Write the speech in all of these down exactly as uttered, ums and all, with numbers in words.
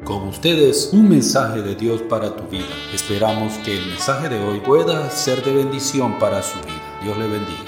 Con ustedes, un mensaje de Dios para tu vida. Esperamos que el mensaje de hoy pueda ser de bendición para su vida. Dios le bendiga.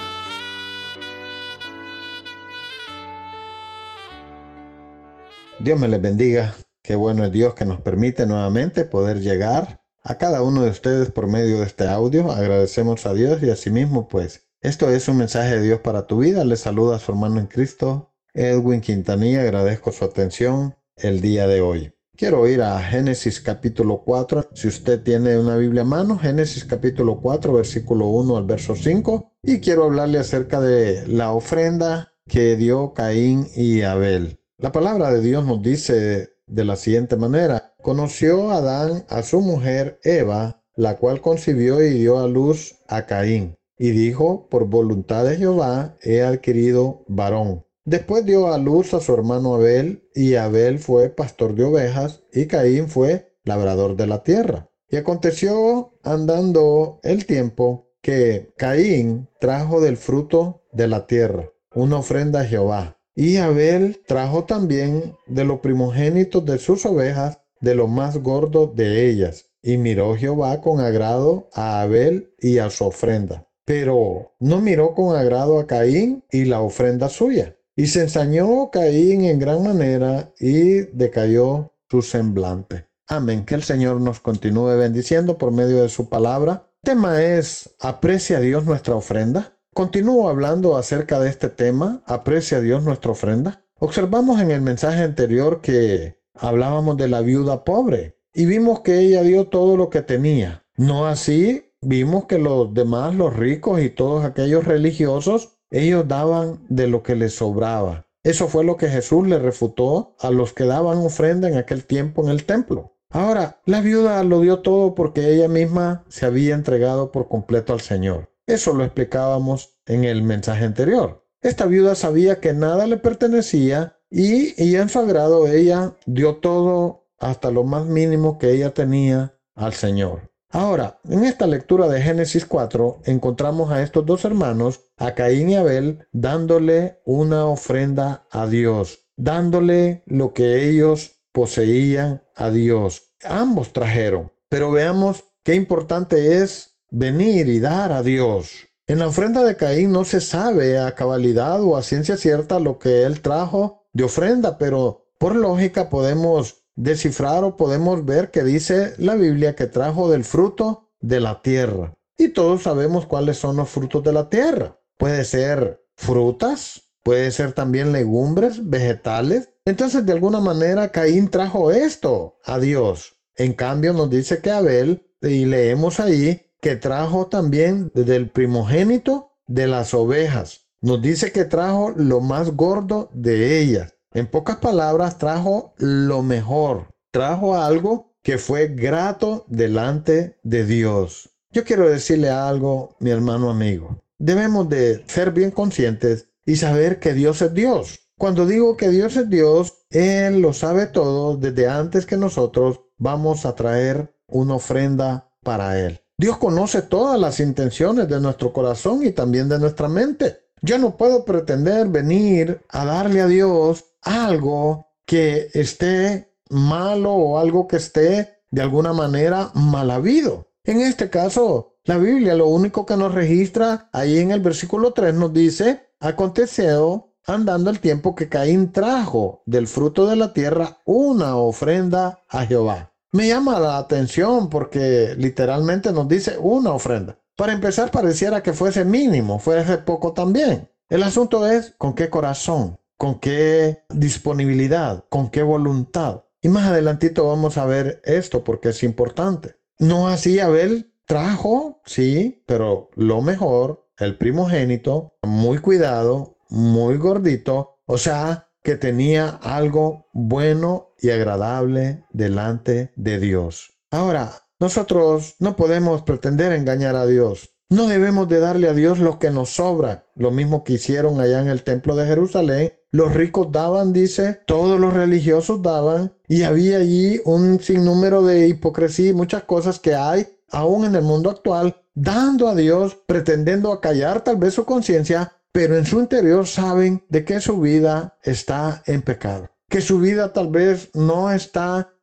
Dios me les bendiga. Qué bueno es Dios que nos permite nuevamente poder llegar a cada uno de ustedes por medio de este audio. Agradecemos a Dios y asimismo, pues, esto es un mensaje de Dios para tu vida. Les saluda a su hermano en Cristo, Edwin Quintanilla. Agradezco su atención el día de hoy. Quiero ir a Génesis capítulo cuatro. Si usted tiene una Biblia a mano, Génesis capítulo cuatro, versículo uno al verso cinco. Y quiero hablarle acerca de la ofrenda que dio Caín y Abel. La palabra de Dios nos dice de la siguiente manera: conoció Adán a su mujer Eva, la cual concibió y dio a luz a Caín. Y dijo: por voluntad de Jehová he adquirido varón. Después dio a luz a su hermano Abel, y Abel fue pastor de ovejas, y Caín fue labrador de la tierra. Y aconteció, andando el tiempo, que Caín trajo del fruto de la tierra una ofrenda a Jehová. Y Abel trajo también de los primogénitos de sus ovejas, de lo más gordo de ellas. Y miró Jehová con agrado a Abel y a su ofrenda, pero no miró con agrado a Caín y la ofrenda suya. Y se ensañó Caín en gran manera y decayó su semblante. Amén. Que el Señor nos continúe bendiciendo por medio de su palabra. El tema es: ¿aprecia Dios nuestra ofrenda? Continúo hablando acerca de este tema: ¿aprecia Dios nuestra ofrenda? Observamos en el mensaje anterior que hablábamos de la viuda pobre y vimos que ella dio todo lo que tenía. No así, vimos que los demás, los ricos y todos aquellos religiosos, ellos daban de lo que les sobraba. Eso fue lo que Jesús le refutó a los que daban ofrenda en aquel tiempo en el templo. Ahora, la viuda lo dio todo porque ella misma se había entregado por completo al Señor. Eso lo explicábamos en el mensaje anterior. Esta viuda sabía que nada le pertenecía y, y en su agrado ella dio todo, hasta lo más mínimo que ella tenía, al Señor. Ahora, en esta lectura de Génesis cuatro encontramos a estos dos hermanos, a Caín y Abel, dándole una ofrenda a Dios, dándole lo que ellos poseían a Dios. Ambos trajeron, pero veamos qué importante es venir y dar a Dios. En la ofrenda de Caín no se sabe a cabalidad o a ciencia cierta lo que él trajo de ofrenda, pero por lógica podemos descifrar o podemos ver que dice la Biblia que trajo del fruto de la tierra. Y todos sabemos cuáles son los frutos de la tierra. Puede ser frutas, puede ser también legumbres, vegetales. Entonces, de alguna manera, Caín trajo esto a Dios. En cambio, nos dice que Abel, y leemos ahí, que trajo también del primogénito de las ovejas. Nos dice que trajo lo más gordo de ellas. En pocas palabras, trajo lo mejor. Trajo algo que fue grato delante de Dios. Yo quiero decirle algo, mi hermano amigo. Debemos de ser bien conscientes y saber que Dios es Dios. Cuando digo que Dios es Dios, Él lo sabe todo desde antes que nosotros vamos a traer una ofrenda para Él. Dios conoce todas las intenciones de nuestro corazón y también de nuestra mente. Yo no puedo pretender venir a darle a Dios algo que esté malo o algo que esté de alguna manera mal habido. En este caso, la Biblia lo único que nos registra ahí en el versículo tres nos dice: aconteció andando el tiempo que Caín trajo del fruto de la tierra una ofrenda a Jehová. Me llama la atención porque literalmente nos dice una ofrenda. Para empezar, pareciera que fuese mínimo, fuese poco también. El asunto es con qué corazón, con qué disponibilidad, con qué voluntad. Y más adelantito vamos a ver esto porque es importante. No así Abel trajo, sí, pero lo mejor, el primogénito, muy cuidado, muy gordito, o sea, que tenía algo bueno y agradable delante de Dios. Ahora, nosotros no podemos pretender engañar a Dios. No debemos de darle a Dios lo que nos sobra. Lo mismo que hicieron allá en el templo de Jerusalén. Los ricos daban, dice, todos los religiosos daban, y había allí un sinnúmero de hipocresía y muchas cosas que hay aún en el mundo actual, dando a Dios, pretendiendo acallar tal vez su conciencia, pero en su interior saben de que su vida está en pecado, que su vida tal vez no está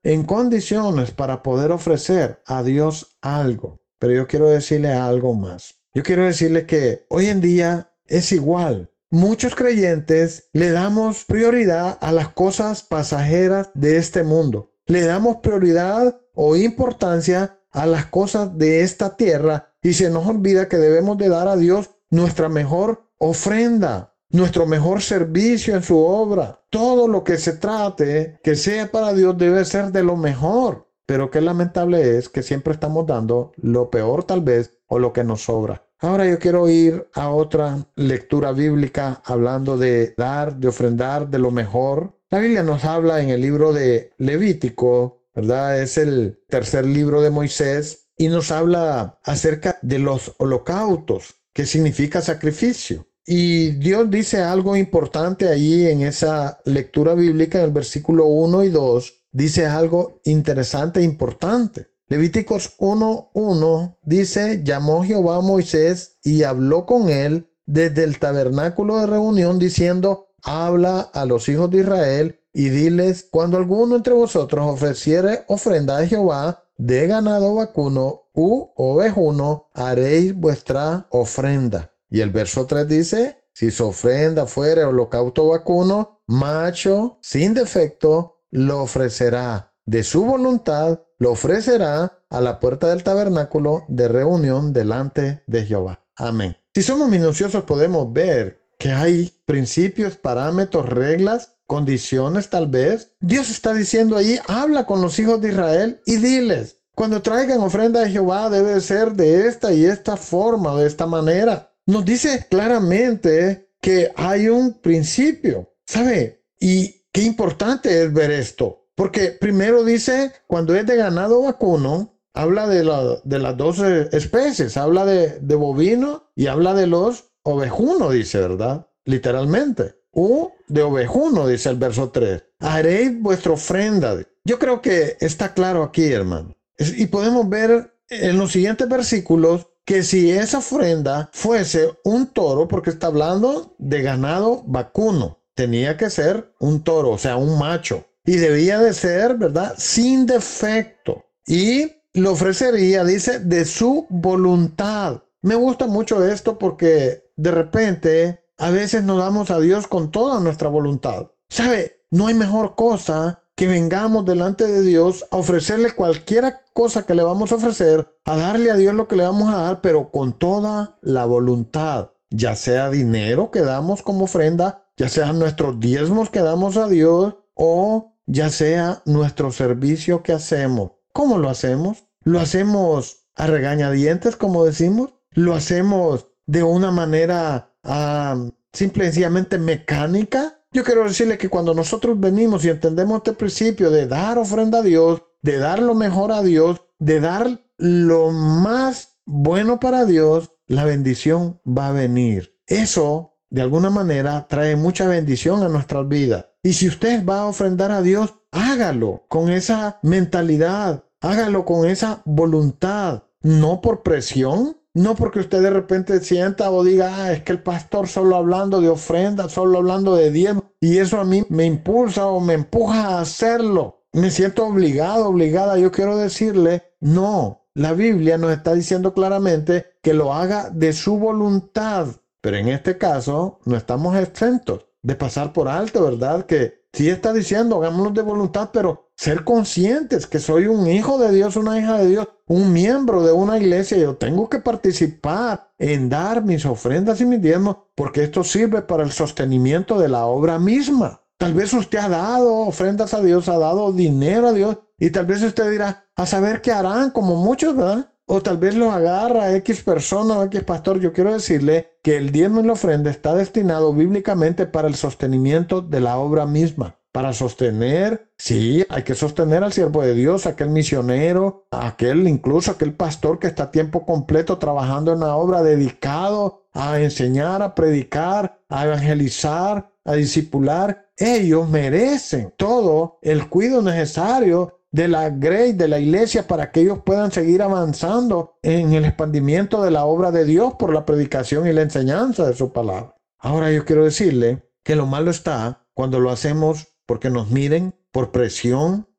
en condiciones para poder ofrecer a Dios algo. Pero yo quiero decirle algo más. Yo quiero decirle que hoy en día es igual. Muchos creyentes le damos prioridad a las cosas pasajeras de este mundo. Le damos prioridad o importancia a las cosas de esta tierra y se nos olvida que debemos de dar a Dios nuestra mejor ofrenda, nuestro mejor servicio en su obra. Todo lo que se trate que sea para Dios debe ser de lo mejor. Pero qué lamentable es que siempre estamos dando lo peor tal vez o lo que nos sobra. Ahora yo quiero ir a otra lectura bíblica hablando de dar, de ofrendar de lo mejor. La Biblia nos habla en el libro de Levítico, ¿verdad? Es el tercer libro de Moisés y nos habla acerca de los holocaustos, que significa sacrificio. Y Dios dice algo importante allí en esa lectura bíblica, en el versículo uno y dos. Dice algo interesante e importante. Levíticos uno uno dice: llamó Jehová a Moisés y habló con él desde el tabernáculo de reunión, diciendo: habla a los hijos de Israel y diles: cuando alguno entre vosotros ofreciere ofrenda a Jehová de ganado vacuno u ovejuno, haréis vuestra ofrenda. Y el verso tres dice: si su ofrenda fuere holocausto vacuno, macho, sin defecto, lo ofrecerá. De su voluntad lo ofrecerá a la puerta del tabernáculo de reunión delante de Jehová. Amén. Si somos minuciosos podemos ver que hay principios, parámetros, reglas, condiciones tal vez. Dios está diciendo ahí: habla con los hijos de Israel y diles, cuando traigan ofrenda a Jehová debe ser de esta y esta forma, de esta manera. Nos dice claramente que hay un principio, ¿sabe? Y qué importante es ver esto, porque primero dice, cuando es de ganado vacuno, habla de, la, de las dos especies, habla de, de bovino y habla de los ovejunos, dice, ¿verdad? Literalmente. U de ovejuno, dice el verso tres. Haréis vuestra ofrenda. Yo creo que está claro aquí, hermano. Y podemos ver en los siguientes versículos que si esa ofrenda fuese un toro, porque está hablando de ganado vacuno, tenía que ser un toro, o sea, un macho. Y debía de ser, ¿verdad?, sin defecto. Y lo ofrecería, dice, de su voluntad. Me gusta mucho esto porque de repente a veces nos damos a Dios con toda nuestra voluntad. ¿Sabe? No hay mejor cosa que vengamos delante de Dios a ofrecerle cualquier cosa que le vamos a ofrecer, a darle a Dios lo que le vamos a dar, pero con toda la voluntad. Ya sea dinero que damos como ofrenda, ya sean nuestros diezmos que damos a Dios, o ya sea nuestro servicio que hacemos. ¿Cómo lo hacemos? ¿Lo hacemos a regañadientes, como decimos? ¿Lo hacemos de una manera uh, simple y sencillamente mecánica? Yo quiero decirle que cuando nosotros venimos y entendemos este principio de dar ofrenda a Dios, de dar lo mejor a Dios, de dar lo más bueno para Dios, la bendición va a venir. Eso, de alguna manera, trae mucha bendición a nuestras vidas. Y si usted va a ofrendar a Dios, hágalo con esa mentalidad, hágalo con esa voluntad, no por presión, no porque usted de repente sienta o diga, ah, es que el pastor solo hablando de ofrenda, solo hablando de diezmo, y eso a mí me impulsa o me empuja a hacerlo. Me siento obligado, obligada. Yo quiero decirle, no, la Biblia nos está diciendo claramente que lo haga de su voluntad. Pero en este caso no estamos exentos de pasar por alto, ¿verdad? Que sí está diciendo, hagámoslo de voluntad, pero ser conscientes que soy un hijo de Dios, una hija de Dios, un miembro de una iglesia. Yo tengo que participar en dar mis ofrendas y mis diezmos, porque esto sirve para el sostenimiento de la obra misma. Tal vez usted ha dado ofrendas a Dios, ha dado dinero a Dios, y tal vez usted dirá, a saber qué harán, como muchos, ¿verdad? O tal vez lo agarra a X persona o X pastor. Yo quiero decirle que el diezmo y la ofrenda está destinado bíblicamente para el sostenimiento de la obra misma. Para sostener, sí, hay que sostener al siervo de Dios, aquel misionero, aquel, incluso aquel pastor que está a tiempo completo trabajando en la obra, dedicado a enseñar, a predicar, a evangelizar, a discipular. Ellos merecen todo el cuidado necesario de la grey, de la iglesia, para que ellos puedan seguir avanzando en el expandimiento de la obra de Dios por la predicación y la enseñanza de su palabra. Ahora yo quiero decirle que lo malo está cuando lo hacemos porque nos miren, por presión,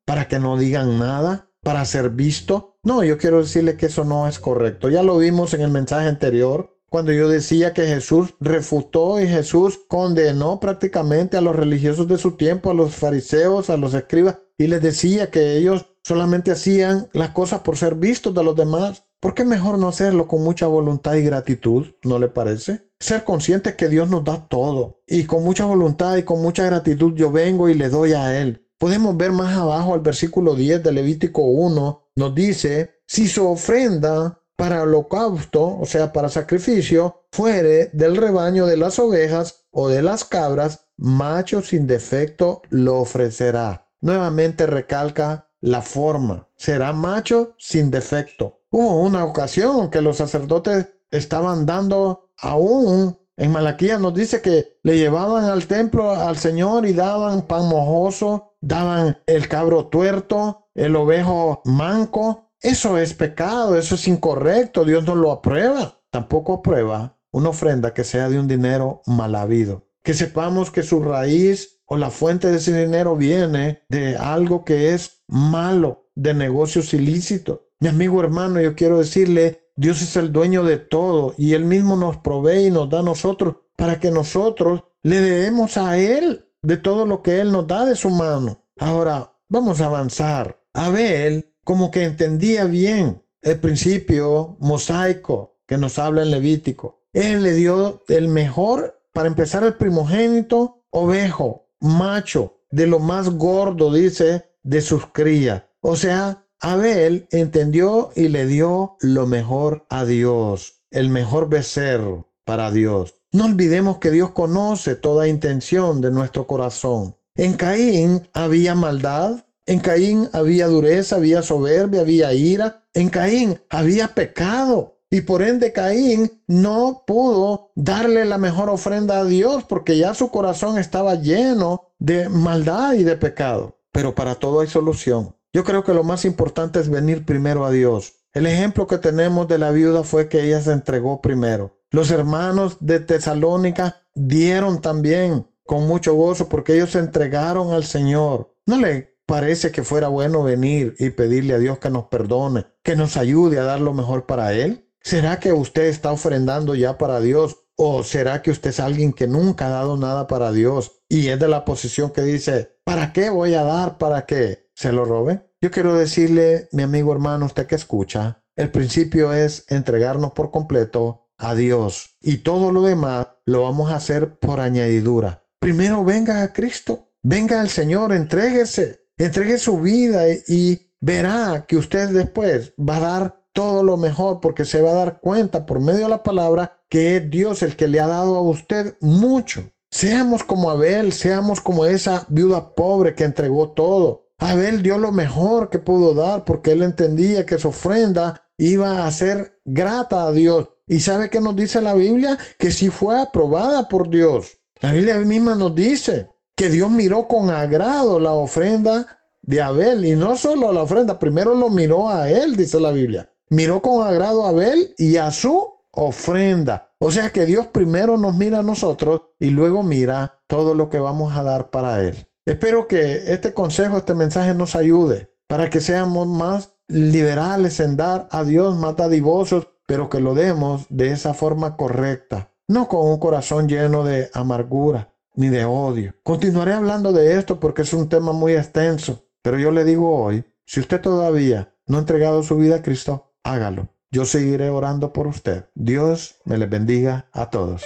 para que no digan nada, para ser visto. No, yo quiero decirle que eso no es correcto. Ya lo vimos en el mensaje anterior, cuando yo decía que Jesús refutó y Jesús condenó prácticamente a los religiosos de su tiempo, a los fariseos, a los escribas, y les decía que ellos solamente hacían las cosas por ser vistos de los demás. ¿Por qué mejor no hacerlo con mucha voluntad y gratitud? ¿No le parece? Ser conscientes que Dios nos da todo, y con mucha voluntad y con mucha gratitud yo vengo y le doy a Él. Podemos ver más abajo al versículo diez de Levítico uno, nos dice, si su ofrenda para holocausto, o sea, para sacrificio, fuere del rebaño de las ovejas o de las cabras, macho sin defecto lo ofrecerá. Nuevamente recalca la forma. Será macho sin defecto. Hubo una ocasión que los sacerdotes estaban dando aún, en Malaquías nos dice que le llevaban al templo al Señor y daban pan mojoso, daban el cabro tuerto, el ovejo manco. Eso es pecado, eso es incorrecto, Dios no lo aprueba. Tampoco aprueba una ofrenda que sea de un dinero mal habido. Que sepamos que su raíz o la fuente de ese dinero viene de algo que es malo, de negocios ilícitos. Mi amigo hermano, yo quiero decirle, Dios es el dueño de todo y Él mismo nos provee y nos da a nosotros para que nosotros le demos a Él de todo lo que Él nos da de su mano. Ahora, vamos a avanzar. Abel como que entendía bien el principio mosaico que nos habla en Levítico. Él le dio el mejor, para empezar, el primogénito, ovejo, macho, de lo más gordo, dice, de sus crías. O sea, Abel entendió y le dio lo mejor a Dios, el mejor becerro para Dios. No olvidemos que Dios conoce toda intención de nuestro corazón. En Caín había maldad, en Caín había dureza, había soberbia, había ira. En Caín había pecado. Y por ende Caín no pudo darle la mejor ofrenda a Dios porque ya su corazón estaba lleno de maldad y de pecado. Pero para todo hay solución. Yo creo que lo más importante es venir primero a Dios. El ejemplo que tenemos de la viuda fue que ella se entregó primero. Los hermanos de Tesalónica dieron también con mucho gozo porque ellos se entregaron al Señor. ¿No le parece que fuera bueno venir y pedirle a Dios que nos perdone, que nos ayude a dar lo mejor para Él? ¿Será que usted está ofrendando ya para Dios? ¿O será que usted es alguien que nunca ha dado nada para Dios y es de la posición que dice, ¿para qué voy a dar? ¿Para qué se lo robe? Yo quiero decirle, mi amigo hermano, usted que escucha, el principio es entregarnos por completo a Dios y todo lo demás lo vamos a hacer por añadidura. Primero venga a Cristo, venga al Señor, entréguese, entregue su vida y verá que usted después va a dar todo lo mejor porque se va a dar cuenta por medio de la palabra que es Dios el que le ha dado a usted mucho. Seamos como Abel, seamos como esa viuda pobre que entregó todo. Abel dio lo mejor que pudo dar porque él entendía que su ofrenda iba a ser grata a Dios. ¿Y sabe qué nos dice la Biblia? Que sí fue aprobada por Dios. La Biblia misma nos dice que Dios miró con agrado la ofrenda de Abel. Y no solo la ofrenda, primero lo miró a él, dice la Biblia. Miró con agrado a Abel y a su ofrenda. O sea que Dios primero nos mira a nosotros y luego mira todo lo que vamos a dar para Él. Espero que este consejo, este mensaje nos ayude para que seamos más liberales en dar a Dios, más dadivosos, pero que lo demos de esa forma correcta, no con un corazón lleno de amargura ni de odio. Continuaré hablando de esto porque es un tema muy extenso, pero yo le digo hoy, si usted todavía no ha entregado su vida a Cristo, hágalo. Yo seguiré orando por usted. Dios me les bendiga a todos.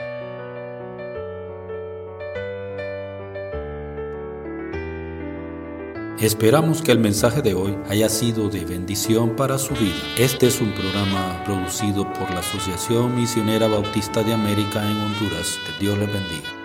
Esperamos que el mensaje de hoy haya sido de bendición para su vida. Este es un programa producido por la Asociación Misionera Bautista de América en Honduras. Que Dios les bendiga.